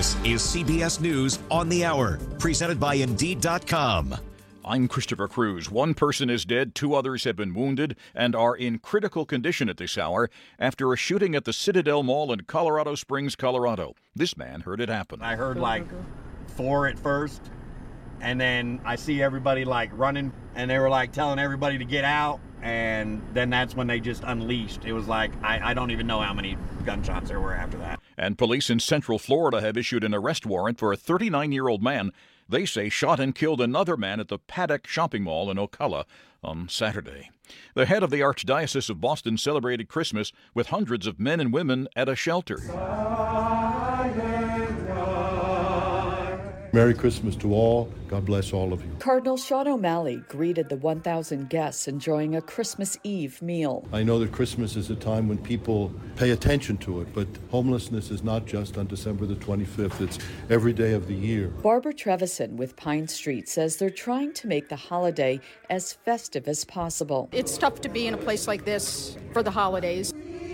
This is CBS News on the Hour, presented by Indeed.com. I'm Christopher Cruz. One person is dead, 2 others have been wounded and are in critical condition at this hour after a shooting at the Citadel Mall in Colorado Springs, Colorado. This man heard it happen. I heard like 4 at first, and then I see everybody like running, and they were like telling everybody to get out, and then that's when they just unleashed. It was like, I don't even know how many gunshots there were after that. And police in Central Florida have issued an arrest warrant for a 39-year-old man they say shot and killed another man at the Paddock Shopping Mall in Ocala on Saturday. The head of the Archdiocese of Boston celebrated Christmas with hundreds of men and women at a shelter. Merry Christmas to all. God bless all of you. Cardinal Sean O'Malley greeted the 1,000 guests enjoying a Christmas Eve meal. I know that Christmas is a time when people pay attention to it, but homelessness is not just on December the 25th. It's every day of the year. Barbara Trevison with Pine Street says they're trying to make the holiday as festive as possible. It's tough to be in a place like this for the holidays.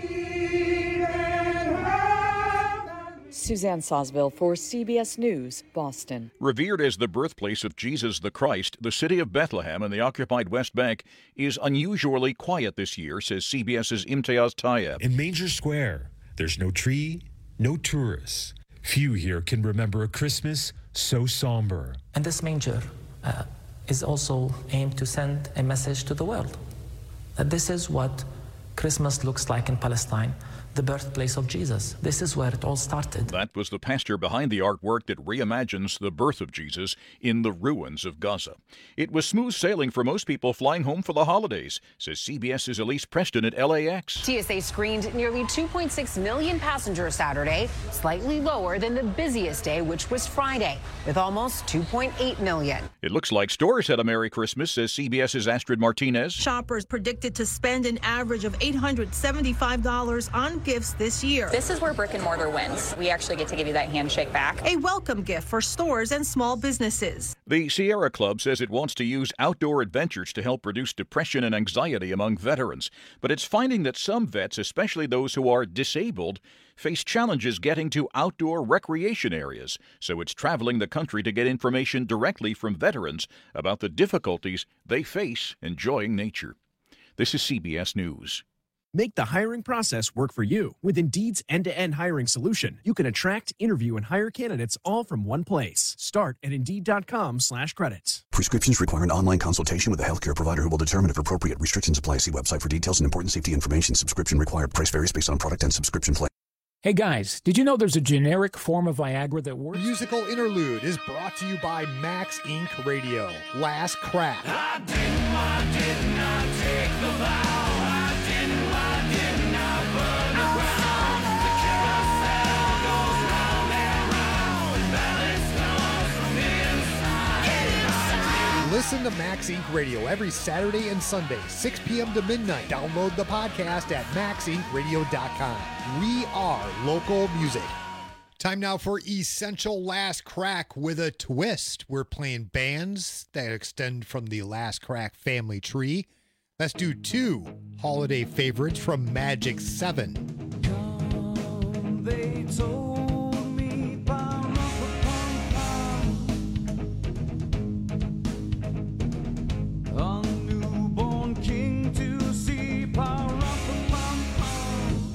Suzanne Sosville for CBS News, Boston. Revered as the birthplace of Jesus the Christ, the city of Bethlehem in the occupied West Bank is unusually quiet this year, says CBS's Imtiaz Tayeb. In Manger Square, there's no tree, no tourists. Few here can remember a Christmas so somber. And this manger is also aimed to send a message to the world that this is what Christmas looks like in Palestine, the birthplace of Jesus. This is where it all started. That was the pastor behind the artwork that reimagines the birth of Jesus in the ruins of Gaza. It was smooth sailing for most people flying home for the holidays, says CBS's Elise Preston at LAX. TSA screened nearly 2.6 million passengers Saturday, slightly lower than the busiest day, which was Friday, with almost 2.8 million. It looks like stores had a Merry Christmas, says CBS's Astrid Martinez. Shoppers predicted to spend an average of $875 on gifts this year. This is where brick and mortar wins. We actually get to give you that handshake back. A welcome gift for stores and small businesses. The Sierra Club says it wants to use outdoor adventures to help reduce depression and anxiety among veterans. But it's finding that some vets, especially those who are disabled, face challenges getting to outdoor recreation areas. So it's traveling the country to get information directly from veterans about the difficulties they face enjoying nature. This is CBS News. Make the hiring process work for you. With Indeed's end-to-end hiring solution, you can attract, interview, and hire candidates all from one place. Start at Indeed.com/credits. Prescriptions require an online consultation with a healthcare provider who will determine if appropriate. Restrictions apply. See website for details and important safety information. Subscription required. Price varies based on product and subscription plan. Hey guys, did you know there's a generic form of Viagra that works? Musical Interlude is brought to you by Max Inc. Radio. Last Crack. I did not take the vow. I did not burn the ground. The carousel goes round and round. Balance comes from inside. Listen to Max Inc. Radio every Saturday and Sunday, 6 p.m. to midnight. Download the podcast at maxincradio.com. We are local music. Time now for Essential Last Crack with a twist. We're playing bands that extend from the Last Crack family tree. Let's do 2 holiday favorites from Magic 7. They told me pound upon pound, a newborn king to see pound upon pound.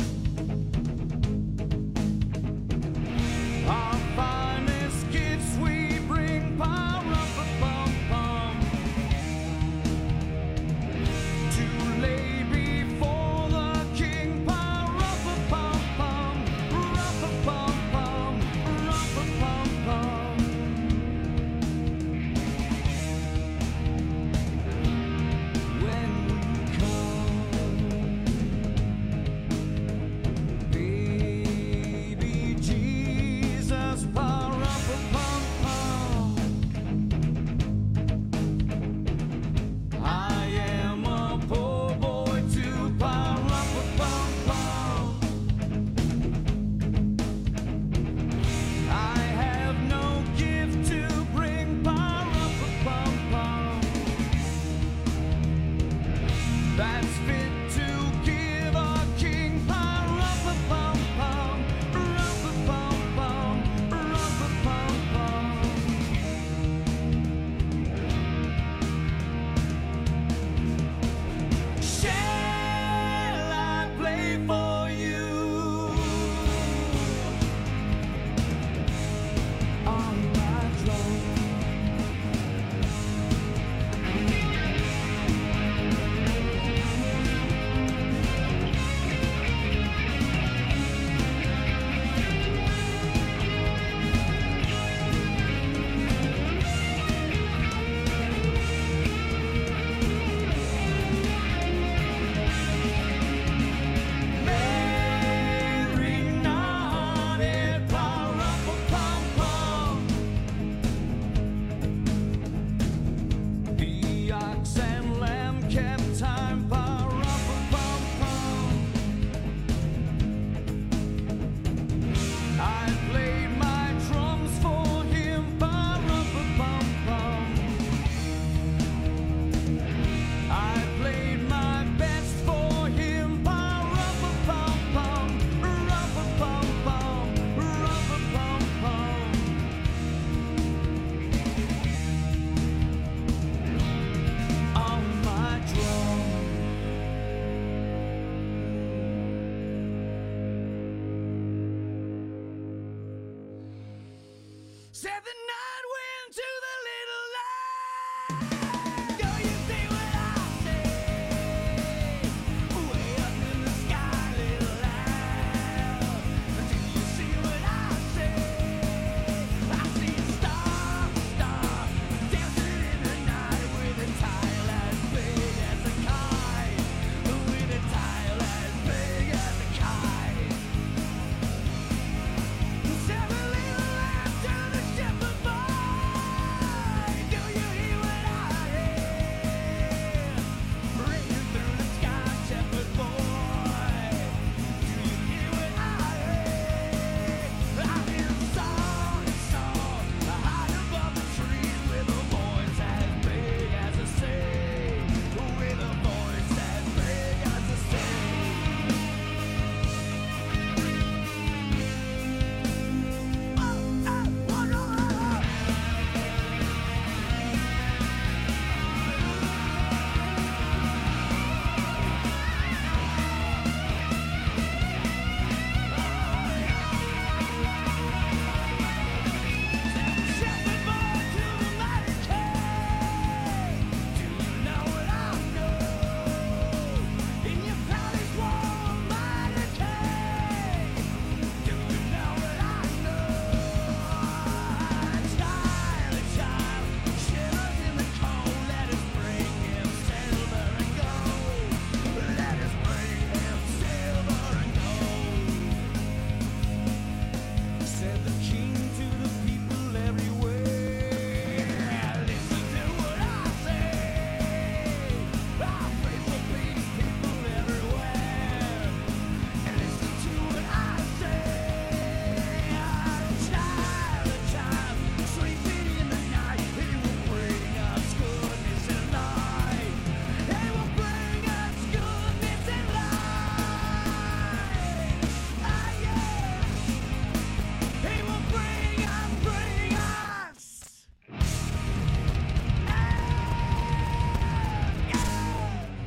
Our finest gifts we bring pound upon pound to lay before the king. Pound upon pound, upon pound, upon pound. When we come, baby Jesus, pound upon pound. I am a poor boy to pound upon pound. I have no gift to bring pound upon pound. That's fit to give a king pound upon pound, upon pound, upon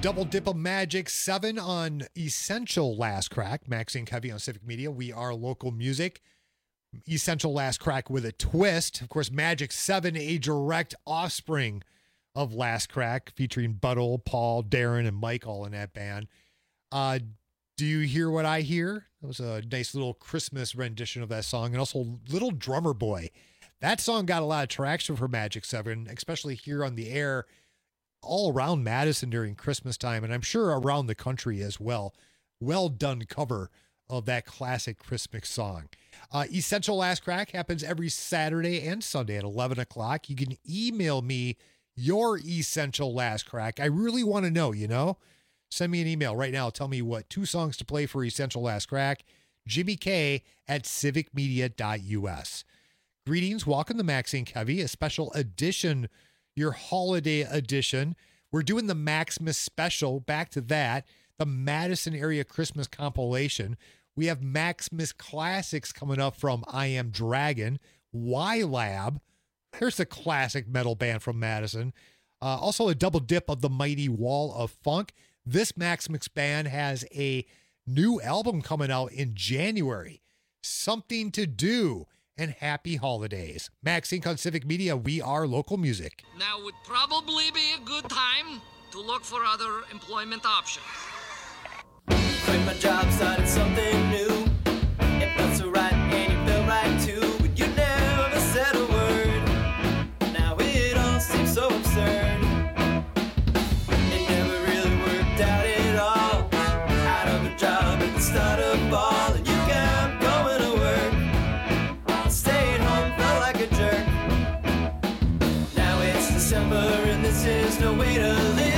double dip of Magic 7 on Essential Last Crack. Maxine Covey on Civic Media. We are local music. Essential Last Crack with a twist. Of course, Magic 7, a direct offspring of Last Crack, featuring Buttle, Paul, Darren, and Mike all in that band. Do you hear what I hear? That was a nice little Christmas rendition of that song. And also Little Drummer Boy. That song got a lot of traction for Magic 7, especially here on the air, all around Madison during Christmas time, and I'm sure around the country as well. Well done cover of that classic Christmas song. Essential Last Crack happens every Saturday and Sunday at 11 o'clock. You can email me your Essential Last Crack. I really want to know, you know? Send me an email right now. Tell me what 2 songs to play for Essential Last Crack. Jimmy K at civicmedia.us. Greetings. Welcome to Maxine Covey, a special edition, your holiday edition. We're doing the Maximus special. Back to that. The Madison area Christmas compilation. We have Maximus classics coming up from I Am Dragon, Y-Lab. There's a classic metal band from Madison. Also a double dip of the mighty Wall of Funk. This Maximus band has a new album coming out in January. Something to Do, and happy holidays. Maxine on Civic Media, we are local music. Now would probably be a good time to look for other employment options. Quit my job, started something new. It felt so right and you felt right too, but you never said a word. Now it all seems so absurd. It never really worked out at all. Out of a job at the start of all, and you kept going to work. Stayed home, felt like a jerk. Now it's December and this is no way to live.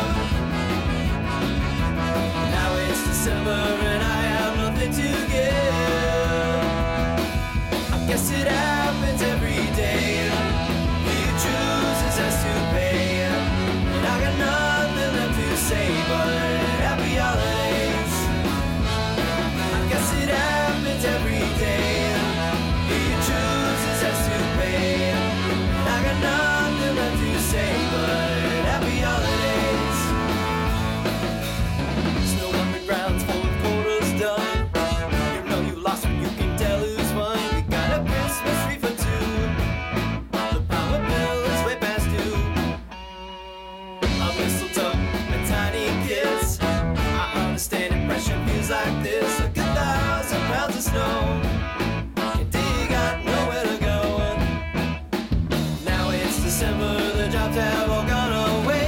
Now it's December and I have nothing to give. I guess it happens every day. He chooses us to pay, and I got nothing left to say but happy holidays. I guess it happens every day. He chooses us to pay, and I got nothing left to say but happy holidays. Snow on the ground's full of quotas done. You know you lost when you can tell who's won. We got a Christmas tree for 2. The power bill is way past due. A mistletoe and tiny kiss. I understand impression feels like this. Like 1,000 pounds of snow. You dig out nowhere to go. Now it's December, the jobs have all gone away.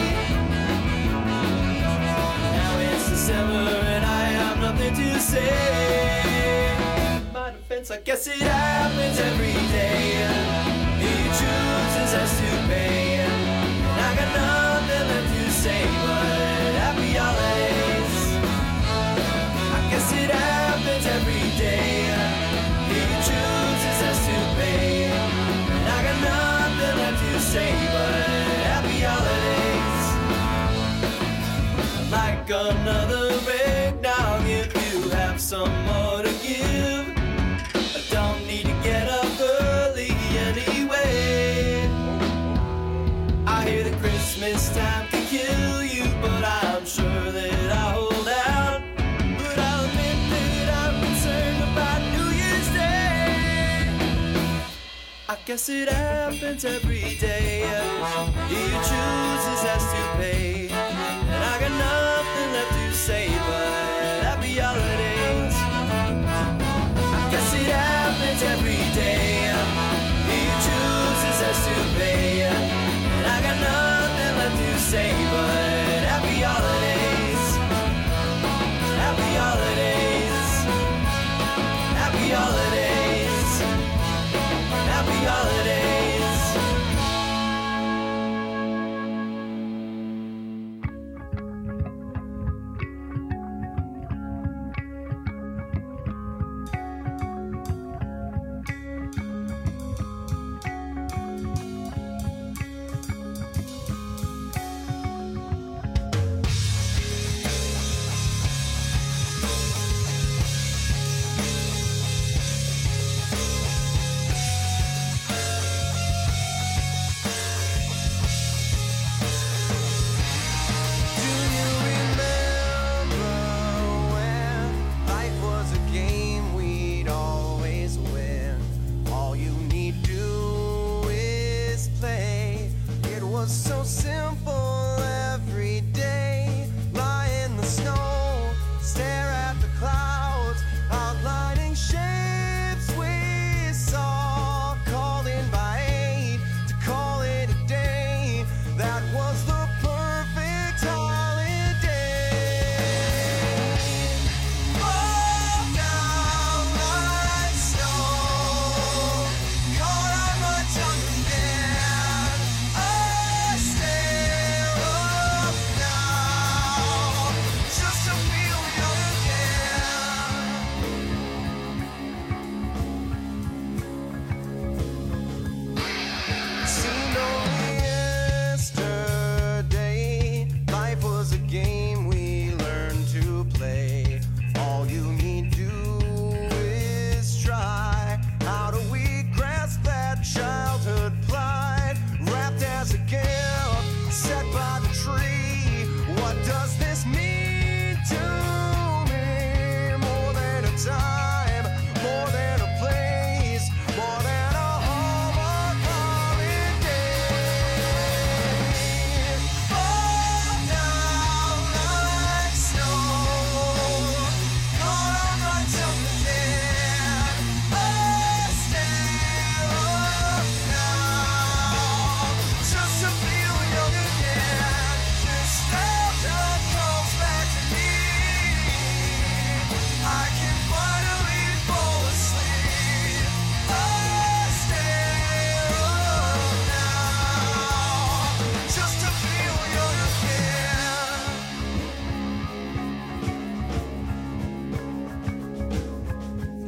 Now it's December and I have nothing to say. My defense, I guess it happens every day. He chooses us to pay, and I got nothing left to say but happy holidays. I guess it happens every day. He chooses us to pay, and I got nothing left to say but happy holidays. Like another eggnog if you have some more to give. I don't need to get up early anyway. I hear the Christmas time can kill you, but I'm sure that I'll hold out. But I'll admit that I'm concerned about New Year's Day. I guess it happens every day. He chooses us to pay, and I got nothing left to say but happy holidays. I guess it happens every day. He chooses us to pay, and I got nothing left to say but happy holidays. Happy holidays. Happy holidays. Happy holidays.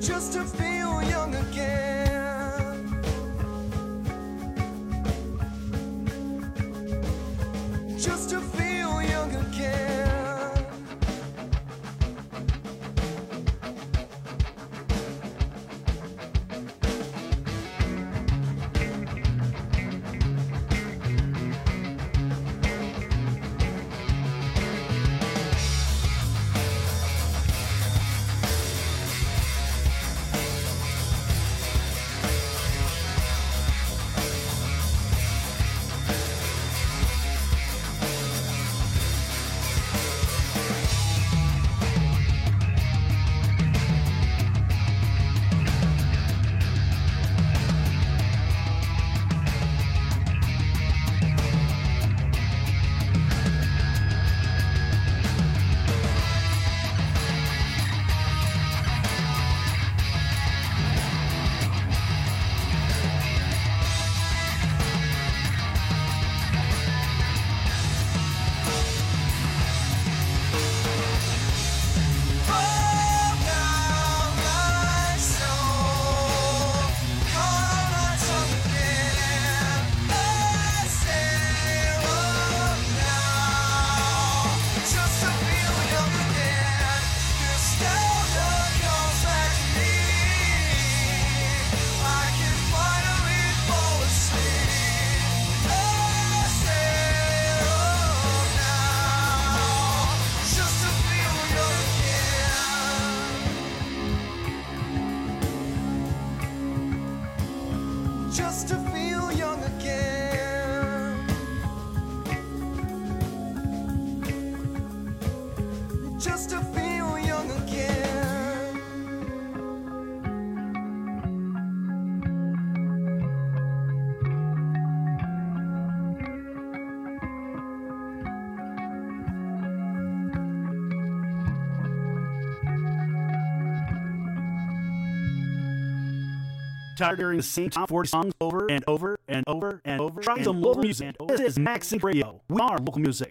just to feel young again. Just to feel young again. Just to feel young again. Just to feel young again. Tired of hearing the same top 40 songs over and over and over and over? Try some local music. This is Max Sync Radio. We are local music.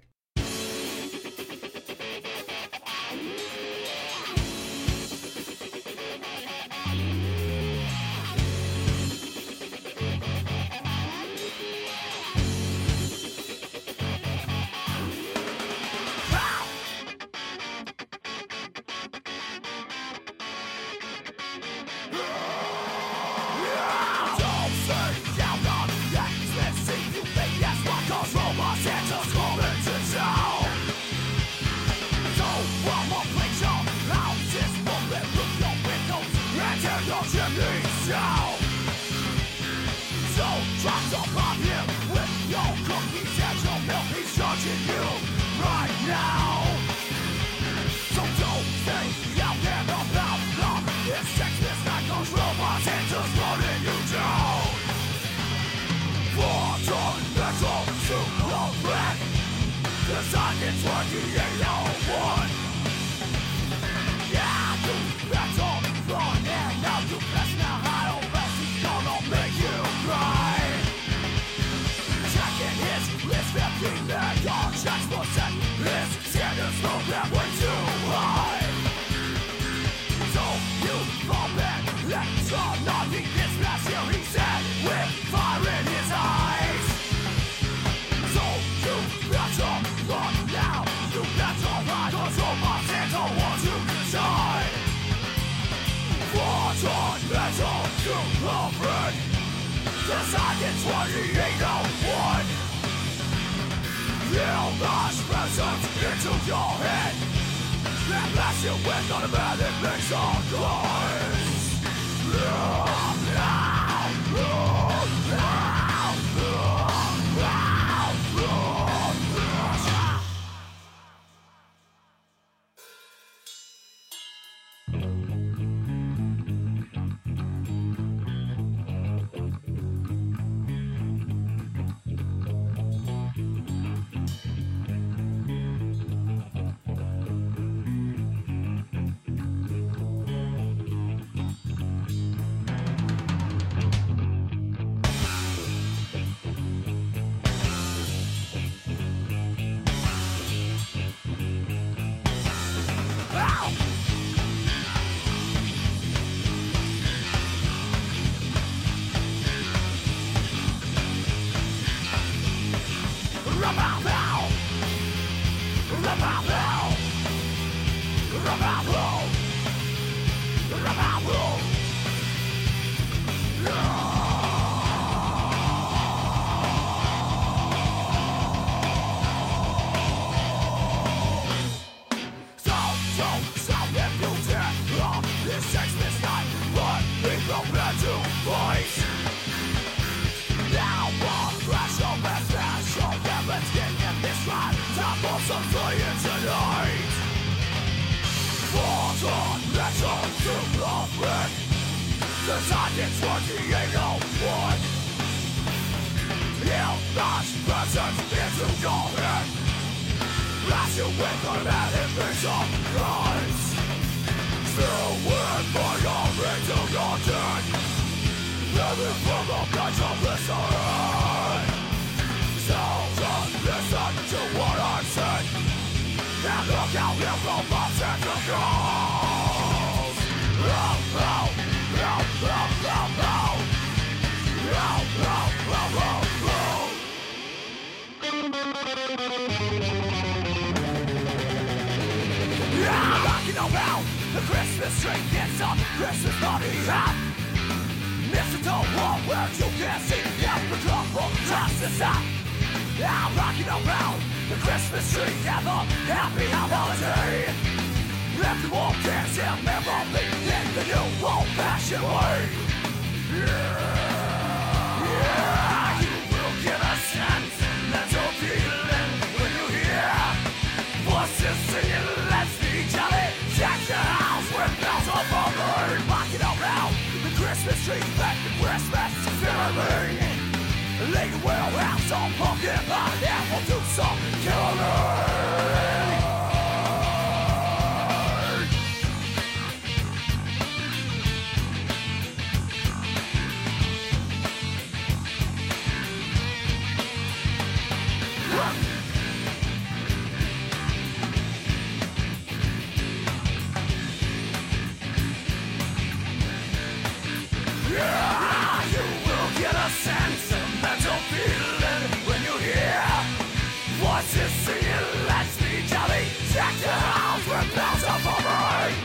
Rocking around the Christmas tree, it's a Christmas party hop. Mistletoe wall where you can see every couple just to stop. I'm rocking around the Christmas tree and the happy holiday. Everyone can see merrily in the new old-fashioned way. Yeah, you will get a sentimental feeling when you hear voices singing, let's be jolly. Jack the house with bells of ring. Rocking around the Christmas tree, back the Christmas feeling. Later we'll have some pumpkin pie and we'll do some caroling. Yeah, you will get a sentimental feeling when you hear voices singing, let's be jolly. Jack the house with bells of ring.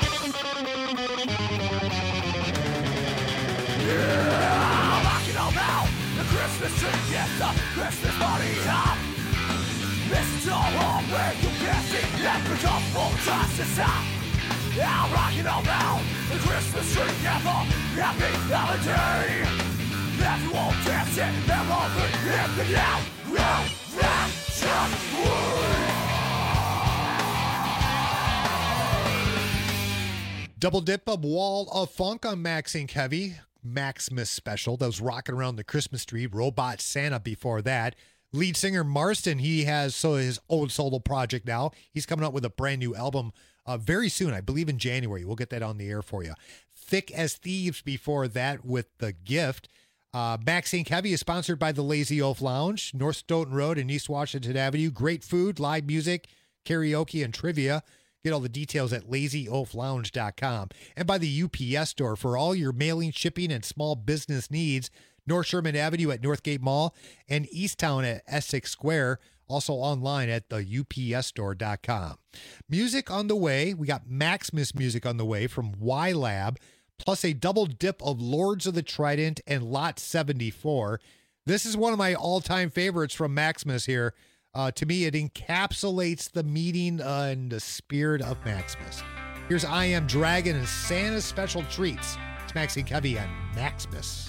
Yeah, rocking around the Christmas tree, yes, the Christmas party hop. Mistletoe home where you can see every couple just to stop. I'm rocking around the Christmas tree and the happy holiday. Everyone dancing, merrily in the now. Double dip of Wall of Funk on Max Inc. Heavy. Maximus special. That was rocking around the Christmas tree. Robot Santa before that. Lead singer Marston, he has his own solo project now. He's coming out with a brand new album very soon, I believe in January. We'll get that on the air for you. Thick as Thieves before that with The Gift. Max Inc. Heavy is sponsored by the Lazy Oaf Lounge, North Stoughton Road and East Washington Avenue. Great food, live music, karaoke, and trivia. Get all the details at lazyoaflounge.com. And by the UPS store for all your mailing, shipping, and small business needs. North Sherman Avenue at Northgate Mall and Easttown at Essex Square. Also online at the upsstore.com. Music on the way. We got Maximus music on the way from Y-Lab, plus a double dip of Lords of the Trident and Lot 74. This is one of my all-time favorites from Maximus here. To me, it encapsulates the meaning and the spirit of Maximus. Here's I Am Dragon and Santa's Special Treats. It's Max Inc. Heavy on Maximus.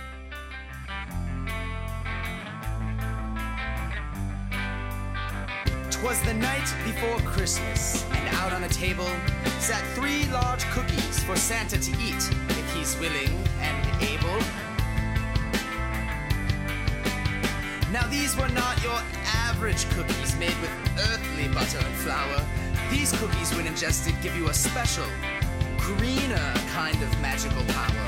'Twas the night before Christmas, and out on a table sat 3 large cookies for Santa to eat, if he's willing and able. Now these were not your average cookies made with earthly butter and flour. These cookies, when ingested, give you a special, greener kind of magical power.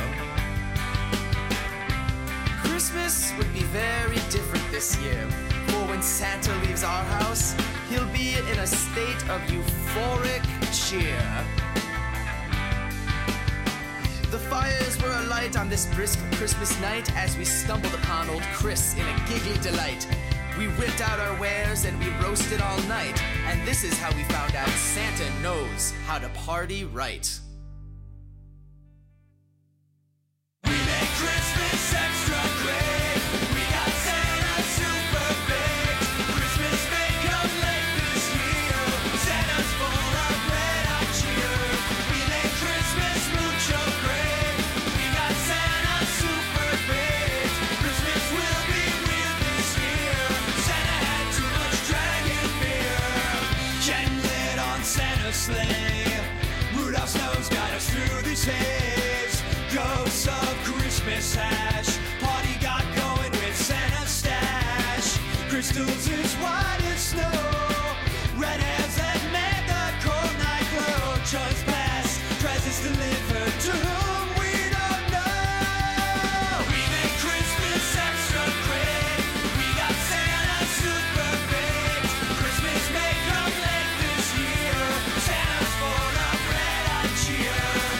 Christmas would be very different this year, for when Santa leaves our house, he'll be in a state of euphoric cheer. The fires were alight on this brisk Christmas night as we stumbled upon old Chris in a giggly delight. We whipped out our wares and we roasted all night. And this is how we found out Santa knows how to party right. We make Christmas extra great. We got Santa super baked. Christmas may come late this year. Santa's full of red-hot cheer. We make Christmas mucho great. We got Santa super baked. Christmas will be weird this year. Santa had too much dragon beer. Ken lit on Santa's sleigh. Rudolph's nose got us through these haze. Ghosts of Christmas hash. Party got going with Santa's stash. Crystals as white as snow. Red hairs that made the cold night glow. Choice pass, presents delivered to whom we don't know. We make Christmas extra great. We got Santa super baked. Christmas may come late this year. Santa's full of red-hot cheer.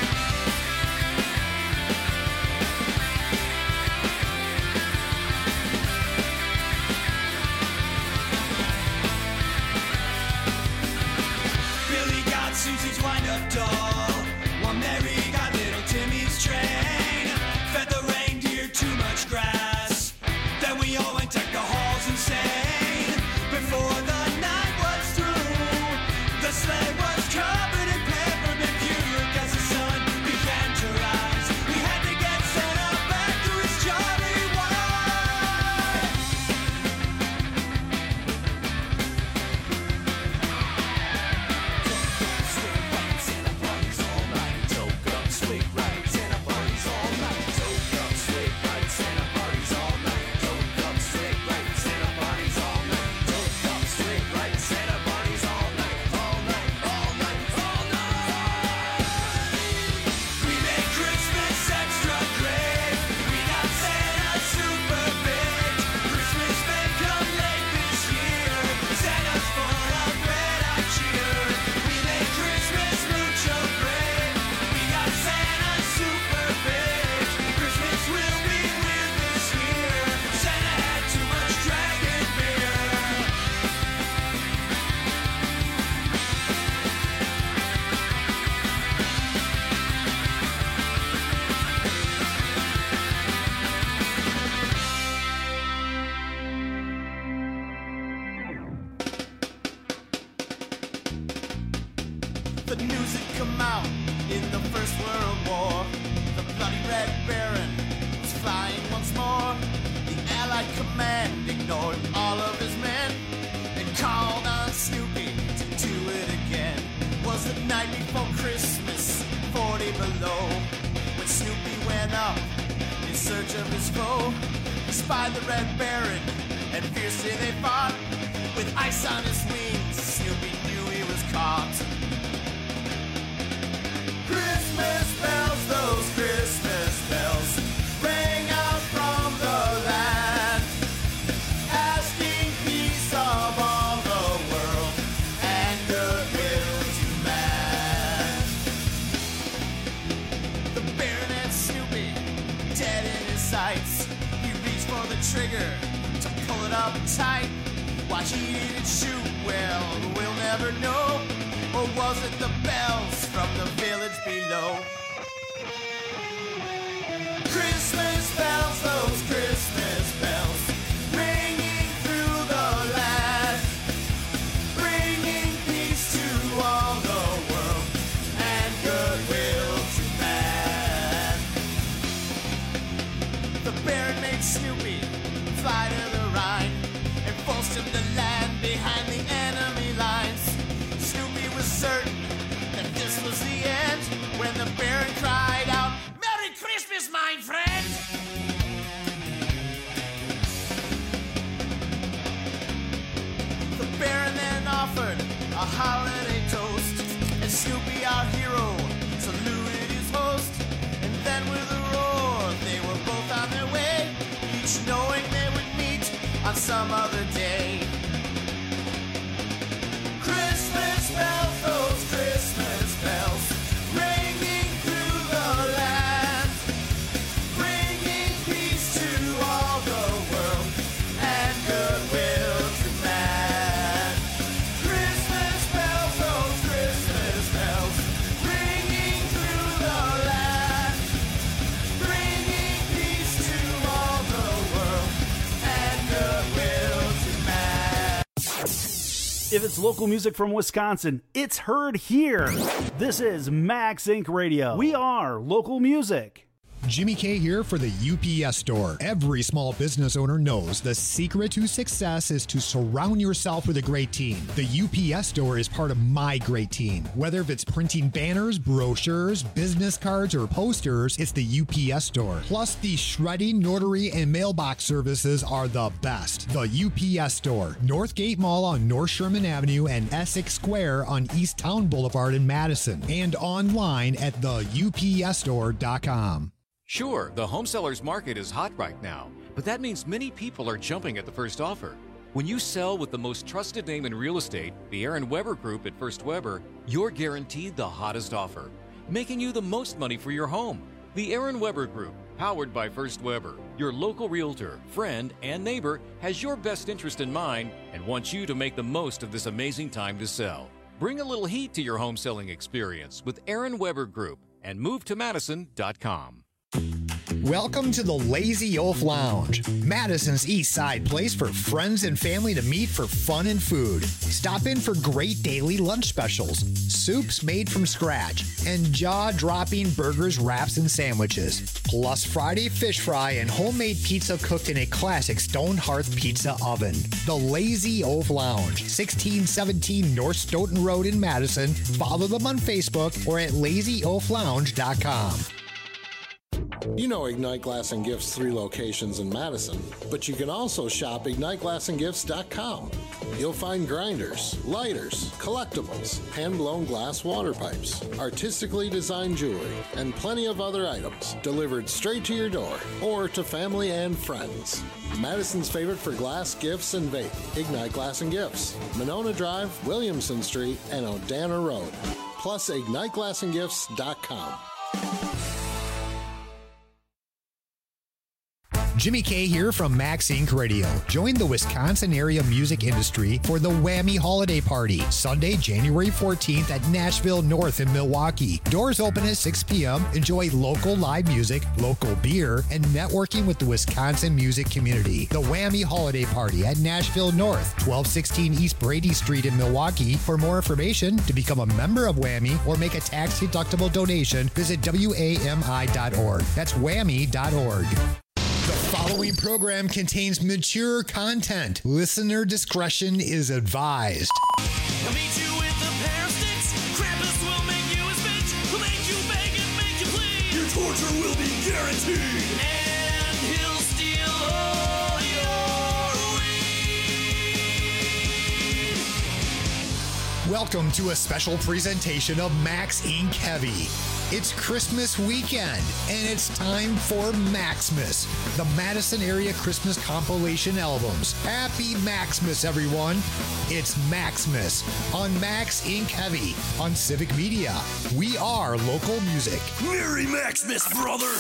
Billy got Susie's wind-up doll, while Mary got little Timmy's train. Fed the reindeer too much grass, then we all went deck the halls insane. Before the night was through, the sleigh was covered in peppermint puke. As the sun began to rise, we had to get Santa back to his jolly wife. We make Christmas extra great. We got Santa super baked. Christmas may come late this year. Santa's full of red-hot cheer. We make Christmas mucho great. We got Santa super baked. Christmas will be weird this year. Santa had too much dragon beer. The news had come out in the First World War. The bloody Red Baron was flying once more. The Allied command ignored all of his men and called on Snoopy to do it again. Was the night before Christmas, 40 below, when Snoopy went up in search of his foe. He spied the Red Baron and fiercely they fought. With ice on his wings, Snoopy knew he was caught. Christmas bells, those Christmas bells, rang out from the land, asking peace of all the world and goodwill to man. The Baron had Snoopy dead in his sights. He reached for the trigger to pull it up tight. Why he didn't shoot, well, we'll never know. Or was it the bells from the village below? Christmas bells, those Christmas bells, ringing through the land, bringing peace to all the world and goodwill to man. The Baron made Snoopy fly to the Rhine and forced him to land behind the enemy lines. Snoopy was certain that this was the end when the Baron cried out, "Merry Christmas, my friend!" The Baron then offered a holiday toast, and Snoopy, our hero, saluted his host. And then with a roar, they were both on their way, each knowing they would meet on some other day. Christmas bells, those Christmas bells, ringing through the land, bringing peace to all the world and goodwill If it's local music from Wisconsin, it's heard here. This is Max Inc. Radio. We are local music. Jimmy K here for the UPS Store. Every small business owner knows the secret to success is to surround yourself with a great team. The UPS Store is part of my great team. Whether if it's printing banners, brochures, business cards, or posters, it's the UPS Store. Plus, the shredding, notary, and mailbox services are the best. The UPS Store, Northgate Mall on North Sherman Avenue and Essex Square on East Town Boulevard in Madison, and online at theupsstore.com. Sure, the home seller's market is hot right now, but that means many people are jumping at the first offer. When you sell with the most trusted name in real estate, the Aaron Weber Group at First Weber, you're guaranteed the hottest offer, making you the most money for your home. The Aaron Weber Group, powered by First Weber, your local realtor, friend, and neighbor, has your best interest in mind and wants you to make the most of this amazing time to sell. Bring a little heat to your home selling experience with Aaron Weber Group and MoveToMadison.com. Welcome to the Lazy Oaf Lounge, Madison's East Side place for friends and family to meet for fun and food. Stop in for great daily lunch specials, soups made from scratch, and jaw-dropping burgers, wraps, and sandwiches. Plus Friday fish fry and homemade pizza cooked in a classic stone hearth pizza oven. The Lazy Oaf Lounge, 1617 North Stoughton Road in Madison. Follow them on Facebook or at lazyoaflounge.com. You know Ignite Glass and Gifts 3 locations in Madison, but you can also shop IgniteGlassandGifts.com. You'll find grinders, lighters, collectibles, hand-blown glass water pipes, artistically designed jewelry, and plenty of other items delivered straight to your door or to family and friends. Madison's favorite for glass, gifts, and vape, Ignite Glass and Gifts, Monona Drive, Williamson Street, and Odana Road. Plus IgniteGlassandGifts.com. Jimmy K here from Max Inc. Radio. Join the Wisconsin area music industry for the Whammy Holiday Party, Sunday, January 14th at Nashville North in Milwaukee. Doors open at 6 p.m. Enjoy local live music, local beer, and networking with the Wisconsin music community. The Whammy Holiday Party at Nashville North, 1216 East Brady Street in Milwaukee. For more information, to become a member of Whammy or make a tax-deductible donation, visit WAMI.org. That's whammy.org. The following program contains mature content. Listener discretion is advised. I'll meet you with the pair of sticks. Krampus will make you his bitch. He'll make you beg and make you plead. Your torture will be guaranteed. And he'll steal all your weed. Welcome to a special presentation of Max Inc. Heavy. It's Christmas weekend, and it's time for Maxmas, the Madison area Christmas compilation albums. Happy Maxmas, everyone. It's Maxmas on Max Inc. Heavy on Civic Media. We are local music. Merry Maxmas, brother.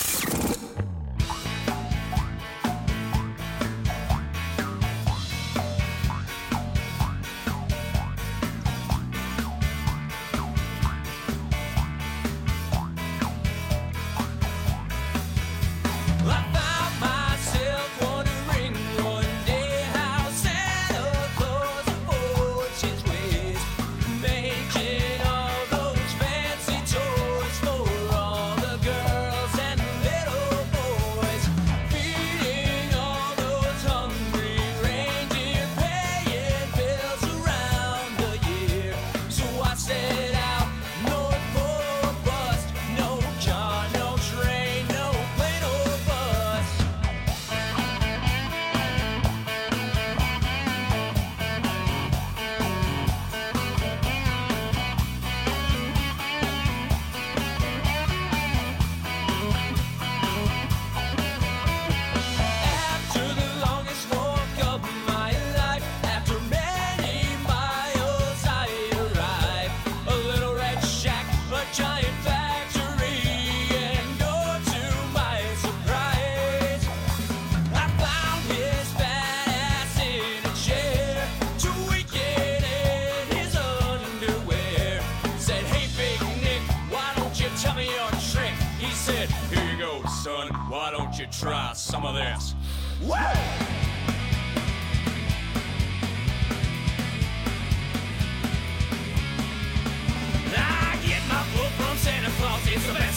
Try some of this. Woo!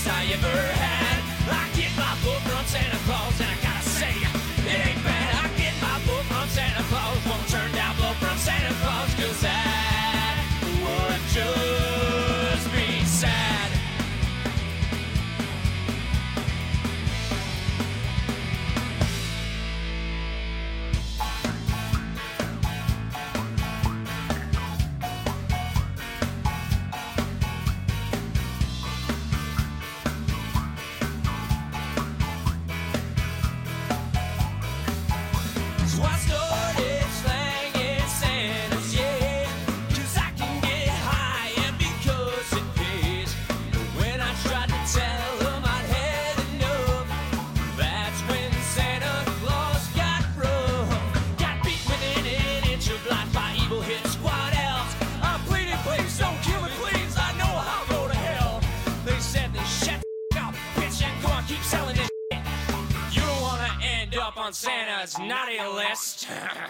best I ever had. I get my book from Santa Claus, and I gotta say, it ain't bad. I get my book from Santa Claus, won't turn down blow from Santa Claus, 'cause that would just be sad. So I started slanging Santas, yeah, 'cause I can get high and because it pays. When I tried to tell them I'd had enough, that's when Santa Claus got rough. Got beat within an inch of life by evil hit squad elves. I pleaded, please don't kill me, please, I know I'll go to hell. They said this shut up, bitch, and go on, keep selling this shit. You don't wanna end up on Santa's naughty list.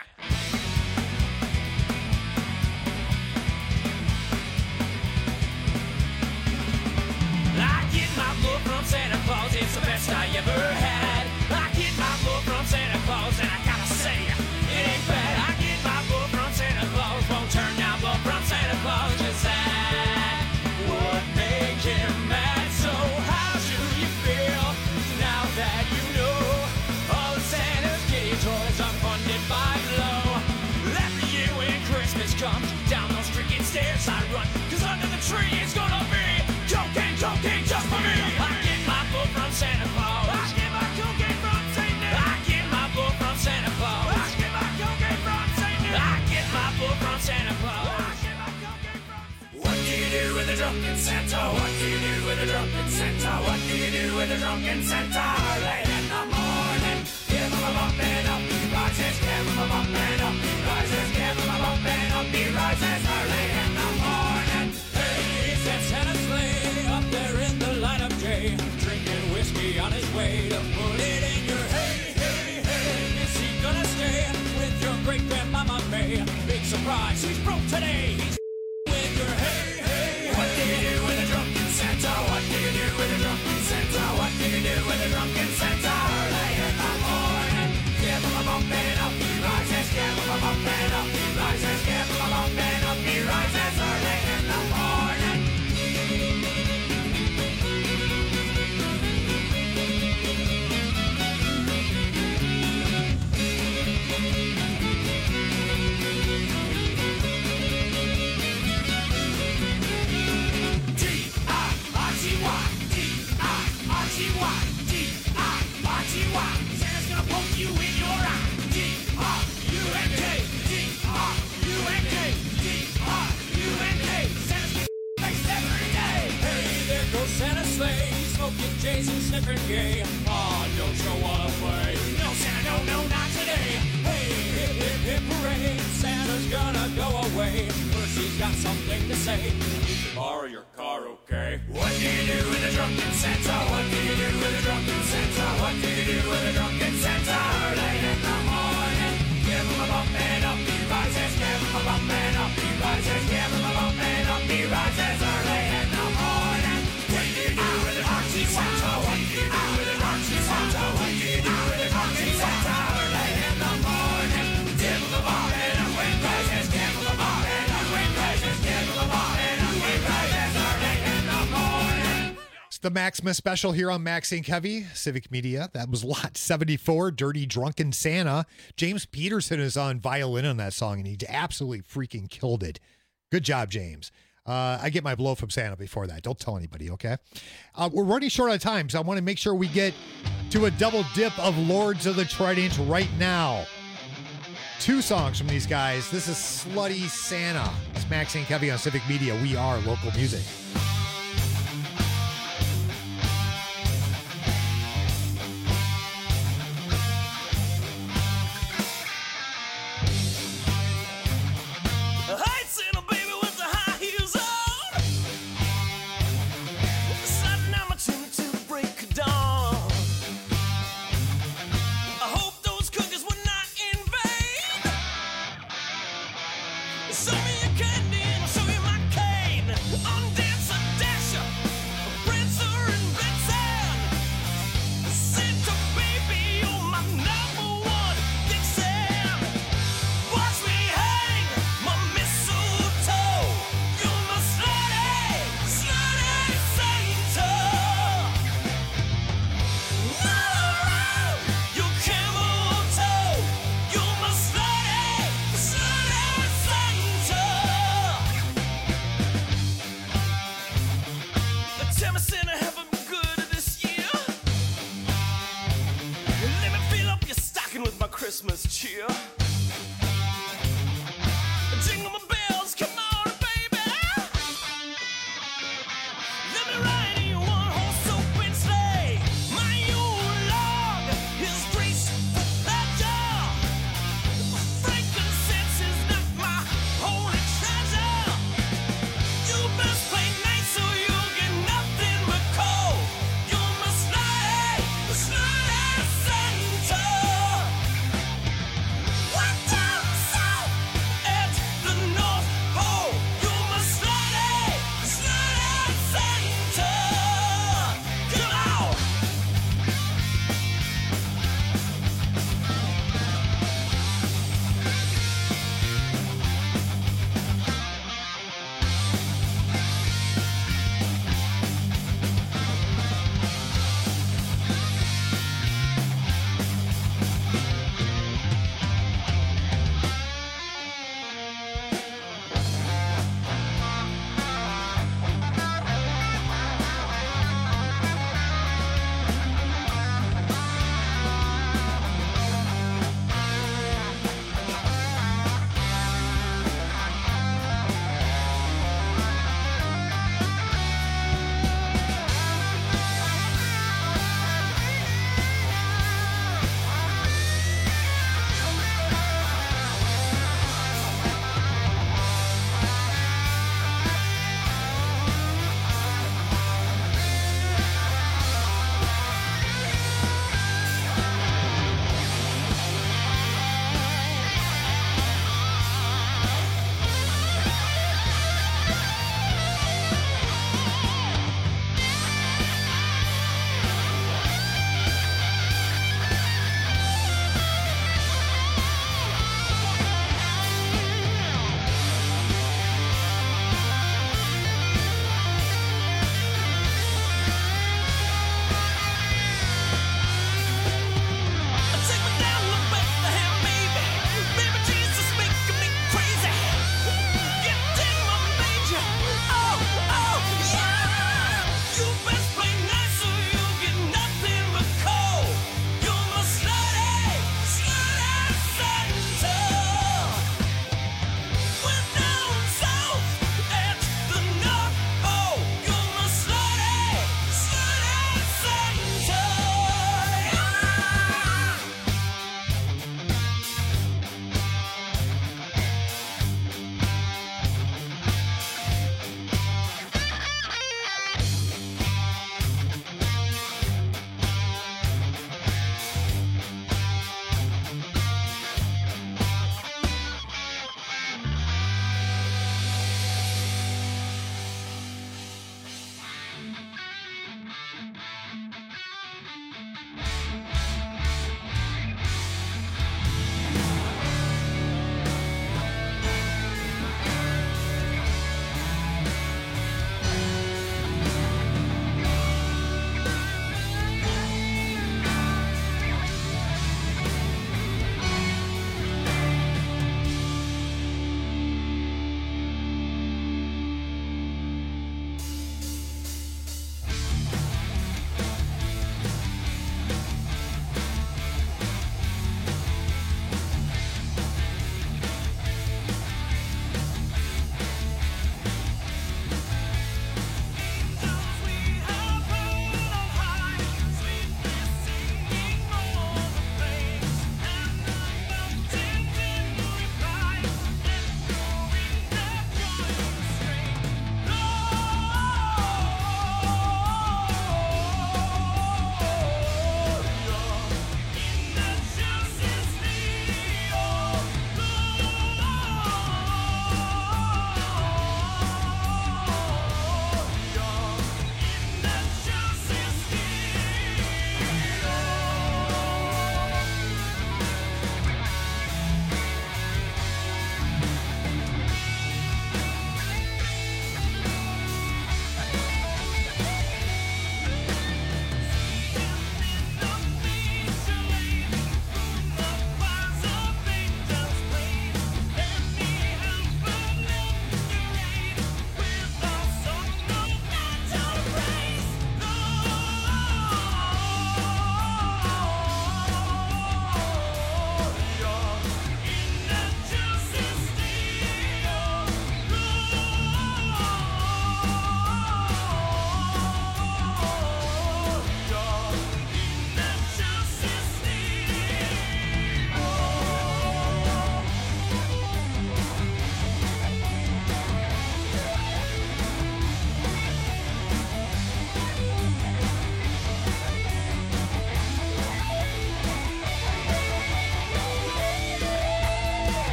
I get my book from Santa Claus, it's the best I ever had. I get my book from Santa Claus, and I gotta say, it ain't bad. I get my book from Santa Claus, won't turn down blow from Santa Claus, 'cause that would make him mad. So how do you feel now that you know all of Santa's gay toys are funded by Glow? Every year when Christmas comes, down those cricket stairs I run, 'cause under the tree it's gonna be cocaine just for me. I get my book from Santa Claus. I get my cocaine from Saint Nick. I get my book from Santa Claus. I get my cocaine from Saint Nick. I get my book from Santa Claus. I get my cocaine from. What do you do with a drunken Santa? What do you do with a drunken Santa? What do you do with a drunken Santa? Early in the morning, give him a bump and up he rises. Give him a bump and up he rises. Give him a bump and up he rises. Early in the morning. Hey, said Santa's sleigh up there in the light of day, drinking whiskey on his way to put it in your hey, hey, hey. Is he gonna stay with your great grandmama May? Big surprise, he's broke today. He's with your hey, hey. What do you do with a drunken Santa? What do you do with a drunken Santa? What do you do with a drunken Santa? Early in the morning, give him a bump and up he rises. Give him a bump and up he rises. Give him a bump and up he rises. Early in the morning. D-I-R-T-Y, Santa's gonna poke you in your eye. D-R-U-N-K, D-R-U-N-K, D-R-U-N-K. Santa's gonna face every day. Hey, there goes Santa's sleigh, smoking J's and sniffing gay. Aw, don't you wanna play? No, Santa, no, no, not today. Hey, hip, hip, hip, parade. Santa's gonna go away. First he's got something to say. You can borrow your car, okay? What do you do with a drunken Santa? What do you do with a drunken Santa? What do you do with a drunken Santa? Early in the morning, give him a bump and up he rises. Give him a bump and up he rises. Give him a bump and up he rises. Early in the morning. What do you do with a drunken Santa? What do you do with a drunken Santa? What do you do with a drunken Santa? Early in the morning, give him a bump and up he rises. Give him a bump and up he rises. Give him a bump and up he rises. Early in the morning. It's the Maximus special here on Max Inc. Heavy, Civic Media. That was Lot 74, Dirty Drunken Santa. James Peterson is on violin on that song, and he absolutely freaking killed it. Good job, James. I get my blow from Santa before that. Don't tell anybody, okay? We're running short on time, so I want to make sure we get to a double dip of Lords of the Trident right now. 2 songs from these guys. This is Slutty Santa. It's Max Inc. Heavy on Civic Media. We are local music. Hey, Santa baby with the high heels on, sliding down my chimney till the break of dawn. I hope those cookies were not in vain. Show me your candy and I'll show you my cane. I'm dancing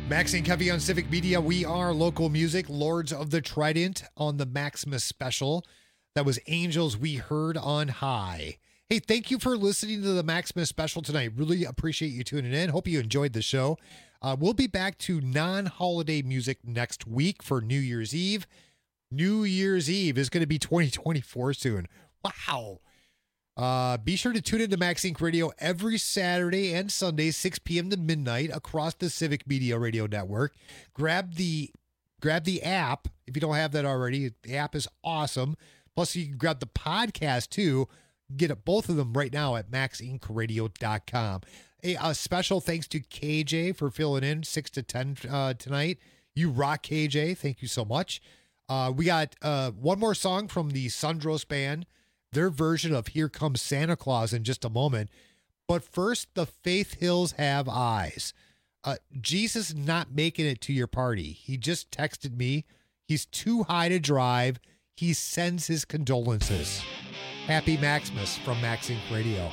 Max and Kevy on Civic Media. We are local music, Lords of the Trident on the Maximus special. That was Angels We Heard on High. Hey, thank you for listening to the Maximus special tonight. Really appreciate you tuning in. Hope you enjoyed the show. We'll be back to non-holiday music next week for New Year's Eve. New Year's Eve is going to be 2024 soon. Wow. Be sure to tune into Max Inc. Radio every Saturday and Sunday, 6 p.m. to midnight across the Civic Media Radio Network. Grab the app if you don't have that already. The app is awesome. Plus, you can grab the podcast too. Get both of them right now at maxincradio.com. A special thanks to KJ for filling in 6 to 10 tonight. You rock, KJ. Thank you so much. We got one more song from the Sundros Band, their version of Here Comes Santa Claus in just a moment. But first, the Faith Hills Have Eyes. Jesus is not making it to your party. He just texted me. He's too high to drive. He sends his condolences. Happy Maximus from Max Inc. Radio.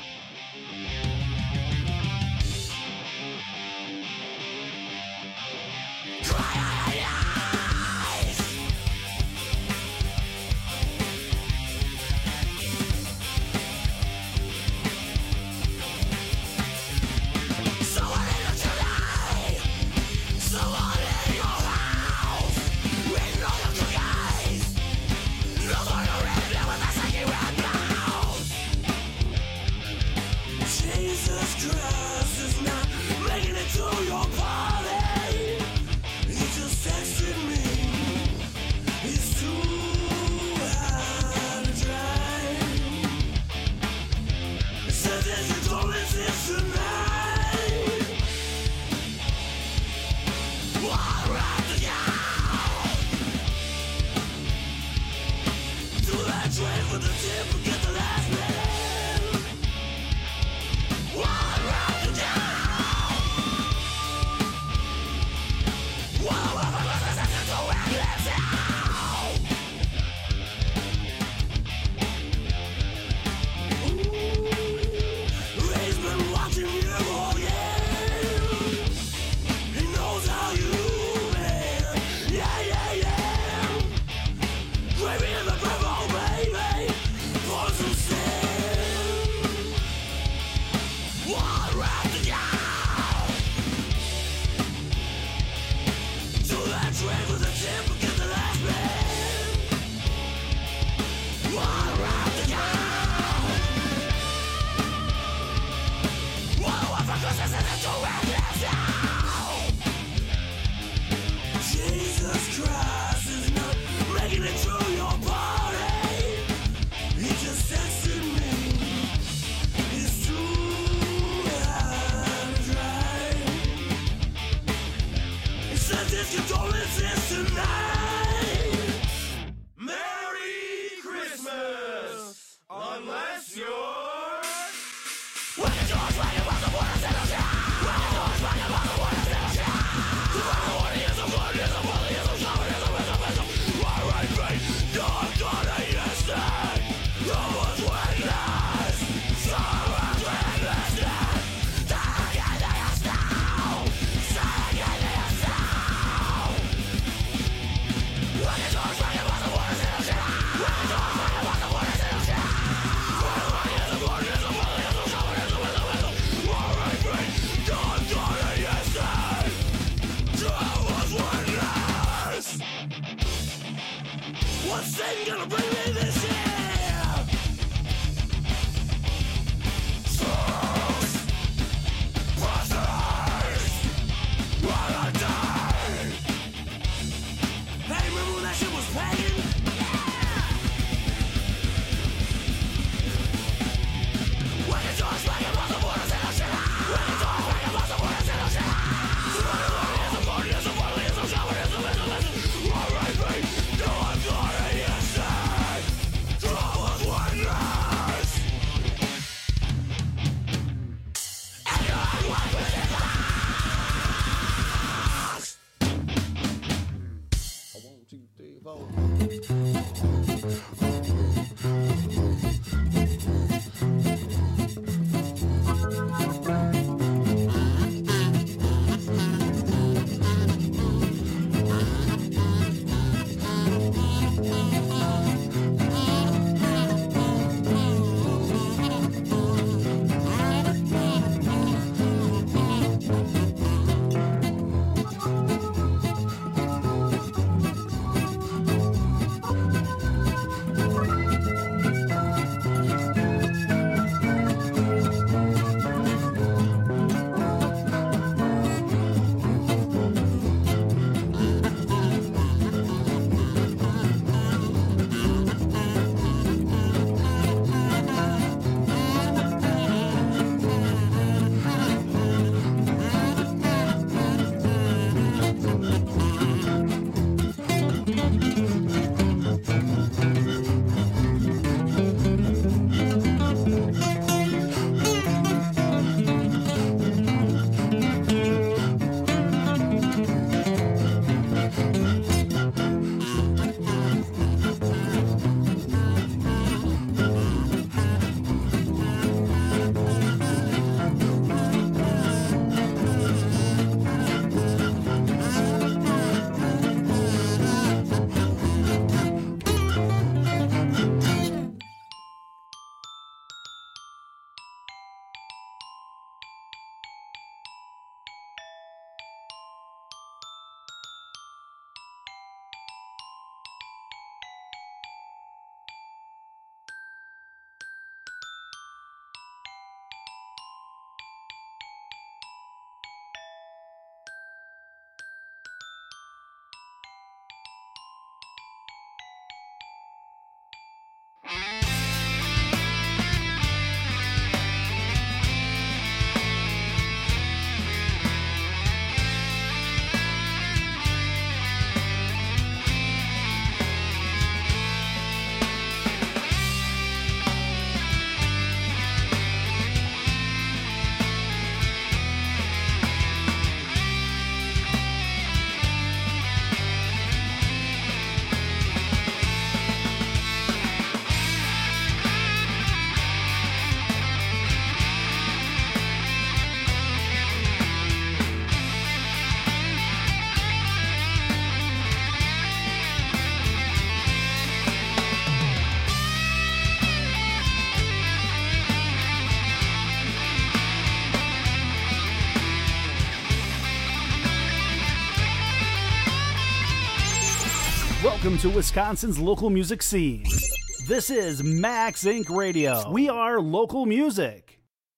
Welcome to Wisconsin's local music scene. This is Max Inc. Radio. We are local music.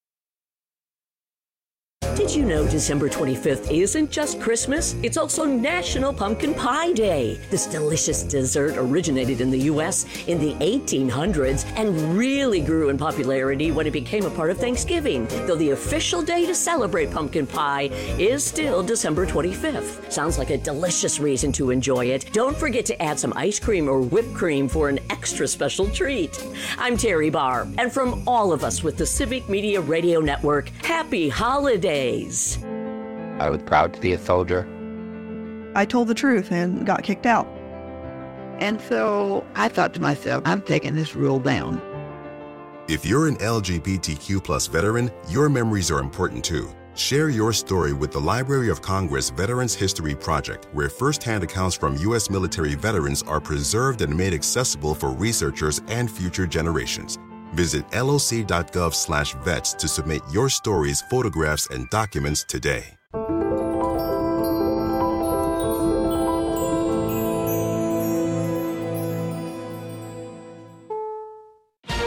Did you know December 25th isn't just Christmas? It's also National Pumpkin Pie Day. This delicious dessert originated in the U.S. in the 1800s and really grew in popularity when it became a part of Thanksgiving, though the official day to celebrate pumpkin pie is still December 25th. Sounds like a delicious reason to enjoy it. Don't forget to add some ice cream or whipped cream for an extra special treat. I'm Terry Barr, and from all of us with the Civic Media Radio Network, happy holidays. I was proud to be a soldier. I told the truth and got kicked out. And so I thought to myself, I'm taking this rule down. If you're an LGBTQ+ veteran, your memories are important too. Share your story with the Library of Congress Veterans History Project, where first-hand accounts from U.S. military veterans are preserved and made accessible for researchers and future generations. Visit loc.gov/vets to submit your stories, photographs, and documents today.